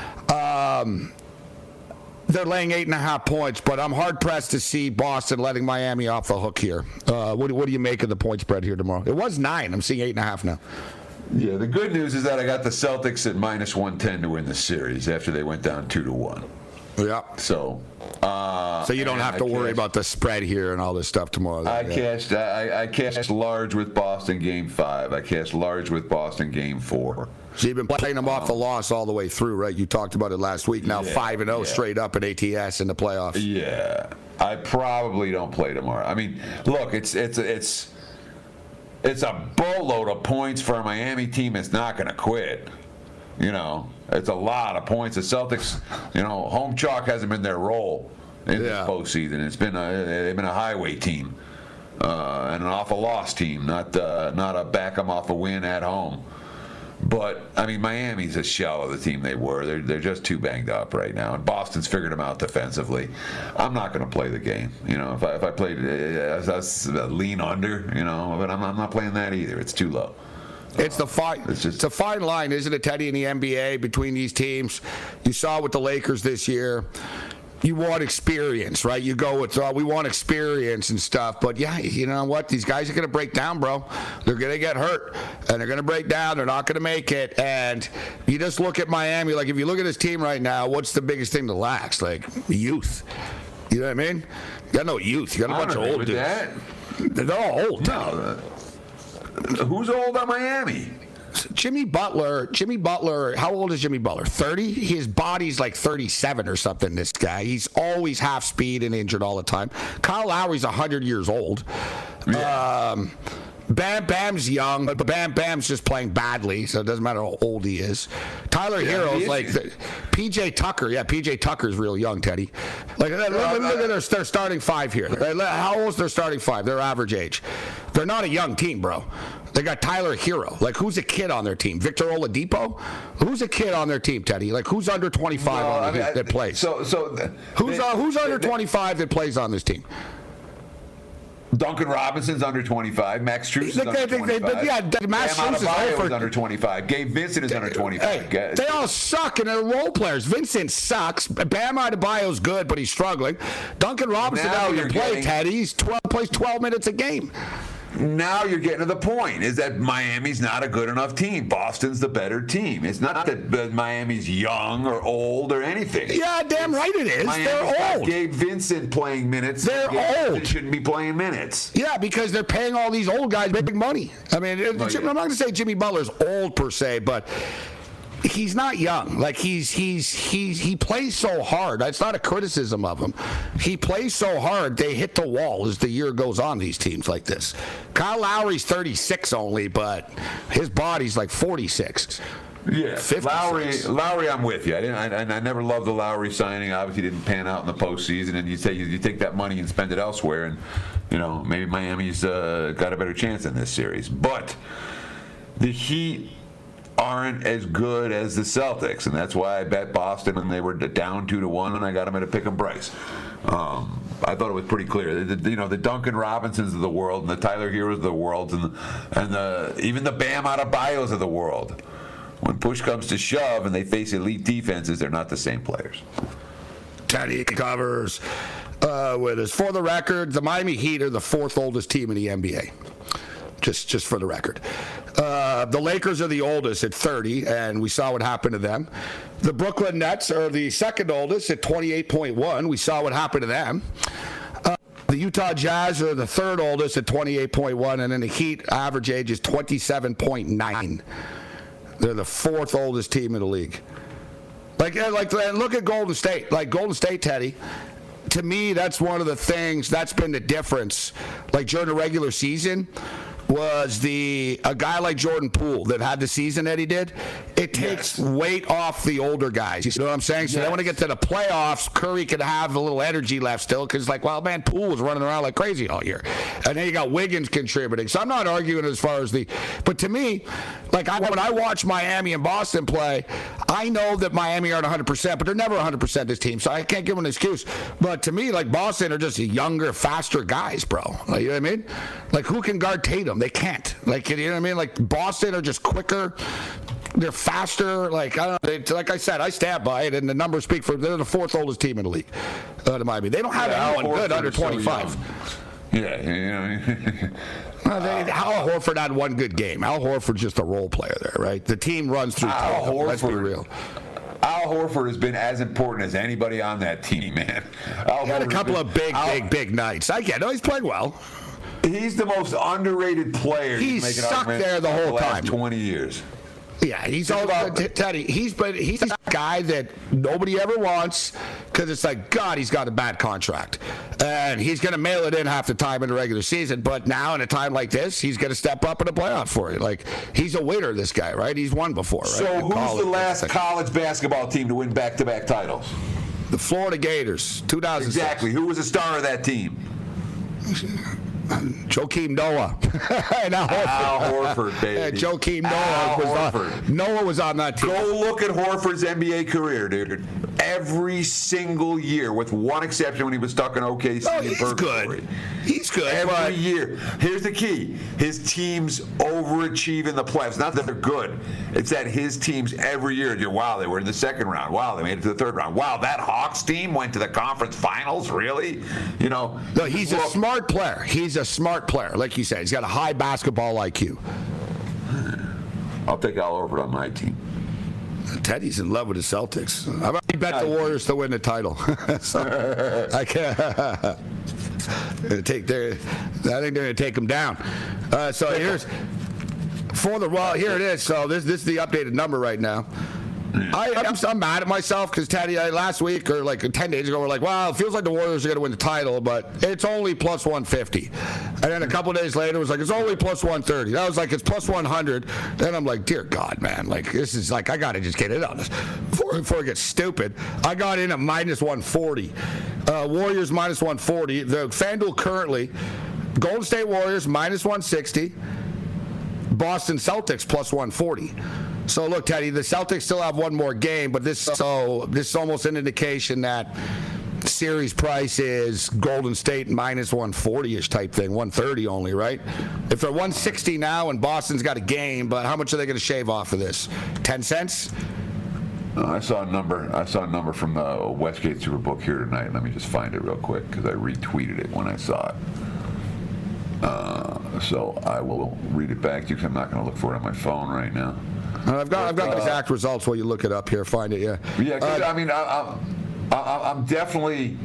They're laying 8.5 points, but I'm hard-pressed to see Boston letting Miami off the hook here. What do you make of the point spread here tomorrow? It was 9. I'm seeing 8.5 now. Yeah, the good news is that I got the Celtics at minus 110 to win the series after they went down 2-1. Yeah. So you don't have to worry about the spread here and all this stuff tomorrow. I cashed large with Boston Game 5. I cashed large with Boston Game 4. So you've been playing them off the loss all the way through, right? You talked about it last week. Now 5-0 straight up in ATS in the playoffs. Yeah, I probably don't play tomorrow. I mean, look, it's a boatload of points for a Miami team that's not going to quit. You know, it's a lot of points. The Celtics, home chalk hasn't been their role in this postseason. They've been a highway team and an off-a-loss team, not a back-em-off-a-win at home. But, I mean, Miami's a shell of the team they were. They're just too banged up right now. And Boston's figured them out defensively. I'm not going to play the game. If I played a lean under, but I'm not playing that either. It's too low. It's a fine line, isn't it, Teddy, in the NBA between these teams? You saw with the Lakers this year. You want experience, right? You go with, we want experience and stuff. But, yeah, you know what? These guys are going to break down, bro. They're going to get hurt, and they're going to break down. They're not going to make it. And you just look at Miami. Like, if you look at this team right now, what's the biggest thing that lacks? Like, youth. You know what I mean? You got no youth. You got a bunch of old dudes. They're all old. No. Who's old on Miami? Jimmy Butler, how old is Jimmy Butler? 30? His body's like 37 or something, this guy. He's always half speed and injured all the time. Kyle Lowry's 100 years old. Yeah. Bam's young, but Bam's just playing badly, so it doesn't matter how old he is. Tyler Hero's like PJ Tucker. Yeah, PJ Tucker's real young, Teddy. Like, look at their starting five here. How old is their starting five? Their average age. They're not a young team, bro. They got Tyler Hero. Like, who's a kid on their team? Victor Oladipo? Who's a kid on their team, Teddy? Like, who's under 25 that plays? Who's under 25 that plays on this team? Duncan Robinson's under 25. Max Strus is under 25. Max Strus is under 25. Gabe Vincent is under 25. They all suck, and they're role players. Vincent sucks. Bam Adebayo's good, but he's struggling. Duncan Robinson doesn't even play, Teddy. He plays 12 minutes a game. Now you're getting to the point, is that Miami's not a good enough team. Boston's the better team. It's not that Miami's young or old or anything. Yeah, damn right it is. Miami's they're old. Gabe Vincent playing minutes. They're old. They shouldn't be playing minutes. Yeah, because they're paying all these old guys big money. I mean, I'm not going to say Jimmy Butler's old per se, but he's not young. Like he plays so hard. It's not a criticism of him. He plays so hard they hit the wall as the year goes on. These teams like this. Kyle Lowry's 36 only, but his body's like 46. Yeah, Lowry, I'm with you. I never loved the Lowry signing. Obviously, didn't pan out in the postseason. And you take that money and spend it elsewhere, and maybe Miami's got a better chance in this series. But the Heat aren't as good as the Celtics, and that's why I bet Boston when they were down 2-1, and I got them at a pick 'em price. I thought it was pretty clear. The Duncan Robinsons of the world, and the Tyler Heroes of the world, and even the Bam Adebayos of the world. When push comes to shove and they face elite defenses, they're not the same players. Teddy covers with us. For the record, the Miami Heat are the fourth oldest team in the NBA. Just for the record. The Lakers are the oldest at 30, and we saw what happened to them. The Brooklyn Nets are the second oldest at 28.1. We saw what happened to them. The Utah Jazz are the third oldest at 28.1, and then the Heat average age is 27.9. They're the fourth oldest team in the league. And look at Golden State. Like Golden State, Teddy. To me, that's one of the things that's been the difference. Like during the regular season, was a guy like Jordan Poole that had the season that he did. It takes weight off the older guys. You know what I'm saying? So then when they get to the playoffs, Curry can have a little energy left still because, Poole was running around like crazy all year. And then you got Wiggins contributing. So I'm not arguing as far as but to me, when I watch Miami and Boston play, I know that Miami aren't 100%, but they're never 100% this team, so I can't give them an excuse. But to me, Boston are just younger, faster guys, bro. You know what I mean? Who can guard Tatum? They can't. You know what I mean? Boston are just quicker. They're faster. I don't know. Like I said, I stand by it, and the numbers speak for. They're the fourth oldest team in the league. To Miami, they don't have anyone good under 25. Al Horford had one good game. Al Horford's just a role player there, right? The team runs through. Let's be real. Al Horford has been as important as anybody on that team, man. He had a couple of big nights. I get it. He's playing well. He's the most underrated player. He's stuck there the whole time. 20 years. Yeah, he's all about Teddy. He's that guy that nobody ever wants because it's God, he's got a bad contract, and he's going to mail it in half the time in the regular season. But now in a time like this, he's going to step up in the playoff for it. He's a winner, this guy, right? He's won before, right? So who's the last college basketball team to win back-to-back titles? The Florida Gators, 2006. Exactly. Who was the star of that team? Joakim Noah. Al Horford, baby. Joakim Noah was on that team. Go look at Horford's NBA career, dude. Every single year, with one exception when he was stuck in OKC. He's good. Every year. Here's the key. His teams overachieve in the playoffs. Not that they're good. It's that his teams every year, wow, they were in the second round. Wow, they made it to the third round. Wow, that Hawks team went to the conference finals? Really? No, he's a smart player. He's a smart player. Like you said, he's got a high basketball IQ. I'll take Al Horford on my team. Teddy's in love with the Celtics. I've already bet the Warriors to win the title. So I can't. I think they're going to take them down. So here's Here it is. So this is the updated number right now. I'm mad at myself because Teddy, last week or like 10 days ago, we're like, well, it feels like the Warriors are going to win the title, but it's only plus 150. And then a couple of days later, it was like, it's only plus 130. That was like, it's plus 100. Then I'm like, dear God, man, like this is like, I got to just get in on this before it gets stupid. I got in at minus 140. Warriors minus 140. The FanDuel currently, Golden State Warriors minus 160. Boston Celtics plus 140. So look, Teddy, the Celtics still have one more game, but this is almost an indication that series price is Golden State minus 140-ish type thing, 130 only, right? If they're 160 now and Boston's got a game, but how much are they going to shave off of this? 10 cents? I saw a number from the Westgate Superbook here tonight. Let me just find it real quick because I retweeted it when I saw it. So I will read it back to you because I'm not going to look for it on my phone right now. I've got the exact results while you look it up here. Find it, yeah. Yeah, I mean, I'm definitely.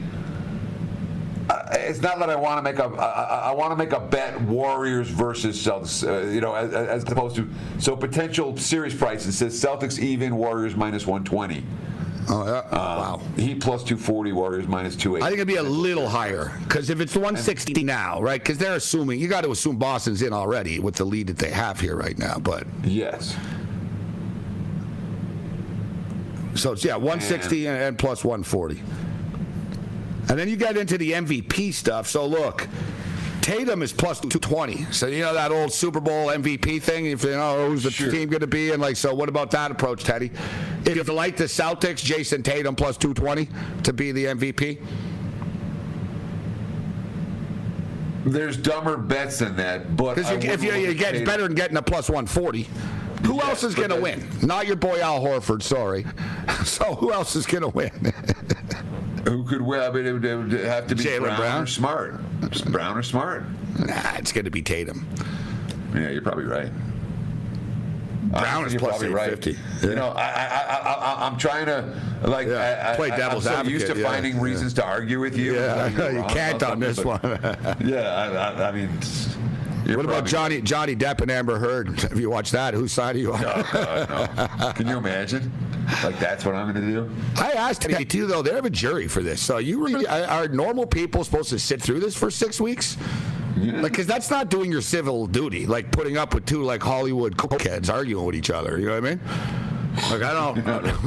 It's not that I want to make I want to make a bet Warriors versus Celtics, as opposed to potential series prices says Celtics even, Warriors minus 120. Oh, yeah. Wow. Heat plus 240, Warriors minus 280. I think it'd be a little higher because if it's 160 now, right? Because they're assuming, you got to assume Boston's in already with the lead that they have here right now. But yes. So it's 160 and plus 140. And then you get into the MVP stuff. So look, Tatum is plus 220. So you know that old Super Bowl MVP thing. If you know who's the team going to be, and like, so what about that approach, Teddy? If you like the Celtics, Jason Tatum plus 220 to be the MVP. There's dumber bets than that, but if you get better than getting a plus 140. Who else is going to win? Not your boy Al Horford, sorry. So who else is going to win? Who could win? I mean, it would have to be Jaylen Brown or Smart. Brown or Smart? Nah, it's going to be Tatum. Yeah, you're probably right. Brown is plus 850. Right. Yeah. You know, I'm trying to play devil's advocate. I'm so used to finding reasons to argue with you. Yeah, you can't on this one. I mean. What about Johnny Depp and Amber Heard? Have you watched that? Whose side are you on? No. Can you imagine? Like, that's what I'm going to do? I asked you, too, though. They have a jury for this. So you really are normal people supposed to sit through this for 6 weeks? Yeah. Like, because that's not doing your civil duty. Like, putting up with two, like, Hollywood cokeheads arguing with each other. You know what I mean? Like, I don't...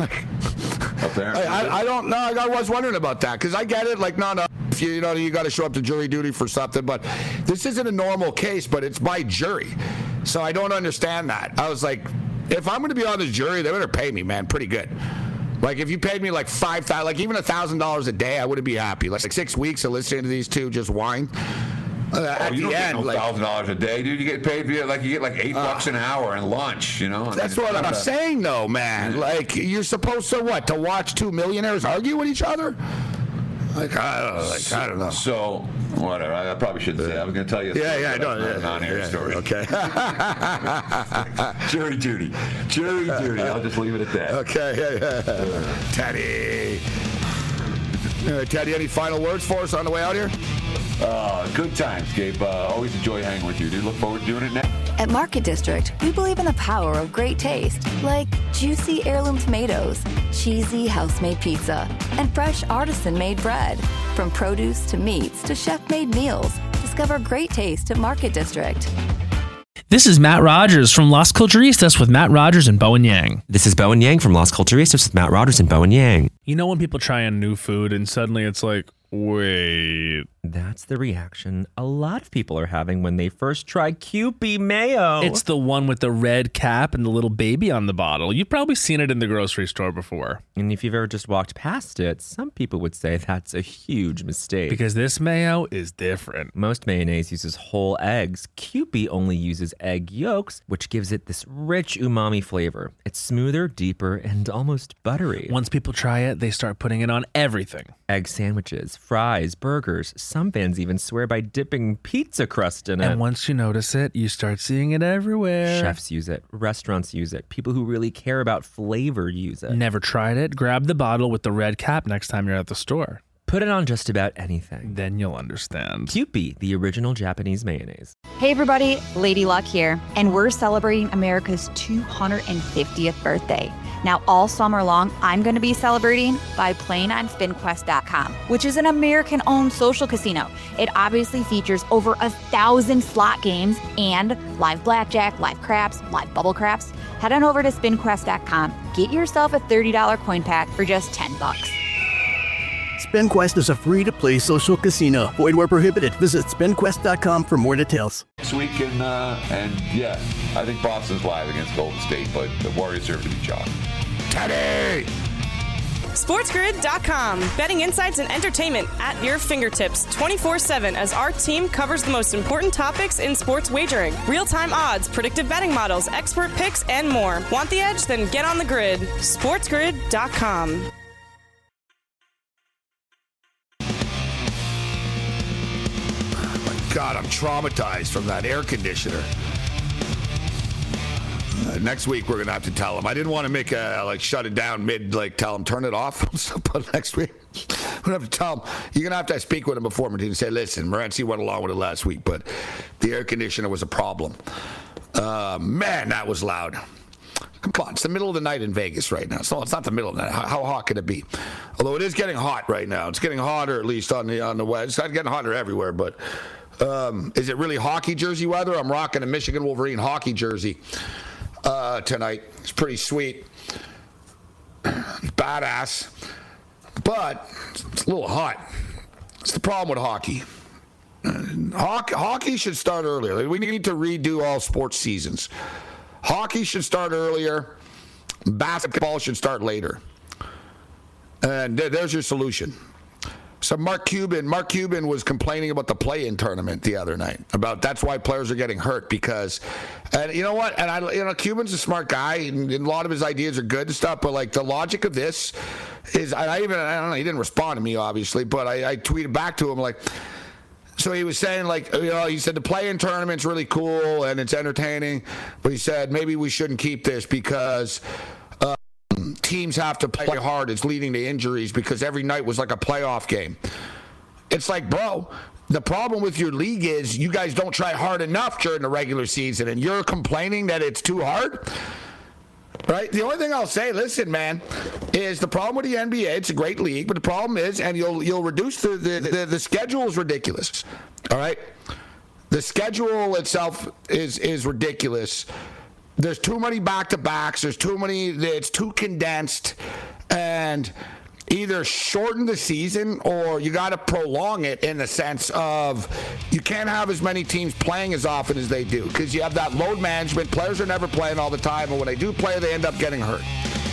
I don't know. I was wondering about that. Because I get it. Like, no. You got to show up to jury duty for something, but this isn't a normal case, but it's by jury. So I don't understand that. I was like, if I'm going to be on this jury, they better pay me, man, pretty good. Like, if you paid me like $5,000, like even $1,000 a day, I wouldn't be happy. Like 6 weeks of listening to these two just whine. At you the don't end, get $1,000 a day, dude. You get paid you get like $8 an hour and lunch. You know. That's what I'm saying, though, man. Like, you're supposed to to watch two millionaires argue with each other? Like, I don't know. So, whatever. I probably shouldn't say that. I was going to tell you a story. A non-air story. Okay. Jury duty. I'll just leave it at that. Okay. Teddy, any final words for us on the way out here? Good times, Gabe. Always enjoy hanging with you, dude. Look forward to doing it next. At Market District, we believe in the power of great taste, like juicy heirloom tomatoes, cheesy house-made pizza, and fresh artisan-made bread. From produce to meats to chef-made meals, discover great taste at Market District. This is Matt Rogers from Las Culturistas with Matt Rogers and Bowen Yang. This is Bowen Yang from Las Culturistas with Matt Rogers and Bowen Yang. You know when people try on new food and suddenly it's like, wait. That's the reaction a lot of people are having when they first try Kewpie Mayo. It's the one with the red cap and the little baby on the bottle. You've probably seen it in the grocery store before. And if you've ever just walked past it, some people would say that's a huge mistake. Because this mayo is different. Most mayonnaise uses whole eggs. Kewpie only uses egg yolks, which gives it this rich umami flavor. It's smoother, deeper, and almost buttery. Once people try it, they start putting it on everything. Egg sandwiches, fries, burgers. Some fans even swear by dipping pizza crust in it. And once you notice it, you start seeing it everywhere. Chefs use it. Restaurants use it. People who really care about flavor use it. Never tried it? Grab the bottle with the red cap next time you're at the store. Put it on just about anything. Then you'll understand. Kewpie, the original Japanese mayonnaise. Hey everybody, Lady Luck here, and we're celebrating America's 250th birthday. Now, all summer long, I'm going to be celebrating by playing on SpinQuest.com, which is an American-owned social casino. It obviously features over 1,000 slot games and live blackjack, live craps, live bubble craps. Head on over to SpinQuest.com. Get yourself a $30 coin pack for just $10. SpinQuest is a free-to-play social casino. Void where prohibited. Visit SpinQuest.com for more details. This week, and yeah, I think Boston's live against Golden State, but the Warriors deserve to be chalked. Teddy! SportsGrid.com. Betting insights and entertainment at your fingertips 24/7 as our team covers the most important topics in sports wagering. Real-time odds, predictive betting models, expert picks, and more. Want the edge? Then get on the grid. SportsGrid.com. God, I'm traumatized from that air conditioner. Next week, we're going to have to tell him. I didn't want to make shut it down mid, tell him, turn it off. But next week, we're going to have to tell him. You're going to have to speak with him before and say, listen, Morency went along with it last week, but the air conditioner was a problem. Man, that was loud. Come on, it's the middle of the night in Vegas right now. So it's not the middle of the night. How hot can it be? Although it is getting hot right now. It's getting hotter, at least on the west. It's not getting hotter everywhere, but is it really hockey jersey weather? I'm rocking a Michigan Wolverine hockey jersey tonight. It's pretty sweet. Badass. But it's a little hot. It's the problem with hockey. Hockey should start earlier. We need to redo all sports seasons. Hockey should start earlier. Basketball should start later. And there's your solution. So Mark Cuban was complaining about the play-in tournament the other night. About that's why players are getting hurt because, and you know what? And Cuban's a smart guy, and a lot of his ideas are good and stuff. But the logic of this is, I don't know. He didn't respond to me obviously, but I tweeted back to him So he was saying, he said the play-in tournament's really cool and it's entertaining, but he said maybe we shouldn't keep this because teams have to play hard. It's leading to injuries because every night was like a playoff game. It's bro, the problem with your league is you guys don't try hard enough during the regular season, and you're complaining that it's too hard? Right? The only thing I'll say, listen, man, is the problem with the NBA, it's a great league, but the problem is, and you'll reduce the schedule is ridiculous. All right? The schedule itself is ridiculous. There's too many back-to-backs. It's too condensed. And either shorten the season or you got to prolong it in the sense of you can't have as many teams playing as often as they do because you have that load management. Players are never playing all the time, and when they do play, they end up getting hurt.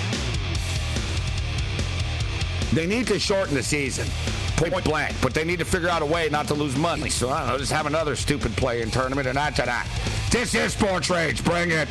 They need to shorten the season, point blank, but they need to figure out a way not to lose money. So, I don't know, just have another stupid play-in tournament and that's that. This is Sports Rage. Bring it.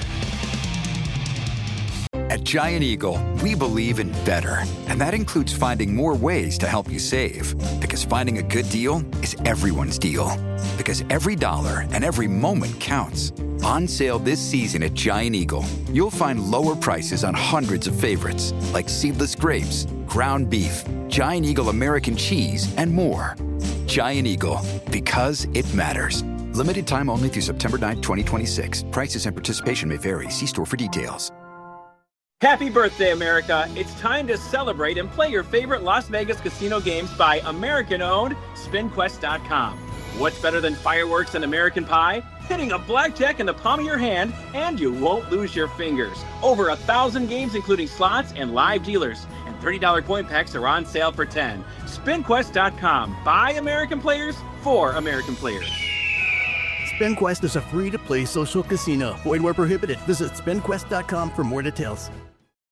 At Giant Eagle, we believe in better, and that includes finding more ways to help you save. Because finding a good deal is everyone's deal. Because every dollar and every moment counts. On sale this season at Giant Eagle, you'll find lower prices on hundreds of favorites, like seedless grapes, ground beef, Giant Eagle American cheese, and more. Giant Eagle, because it matters. Limited time only through September 9, 2026. Prices and participation may vary. See store for details. Happy birthday, America. It's time to celebrate and play your favorite Las Vegas casino games by American-owned SpinQuest.com. What's better than fireworks and American pie? Hitting a blackjack in the palm of your hand, and you won't lose your fingers. Over 1,000 games, including slots and live dealers. And $30 coin packs are on sale for $10. SpinQuest.com. By American players, for American players. SpinQuest is a free-to-play social casino. Void where prohibited. Visit SpinQuest.com for more details.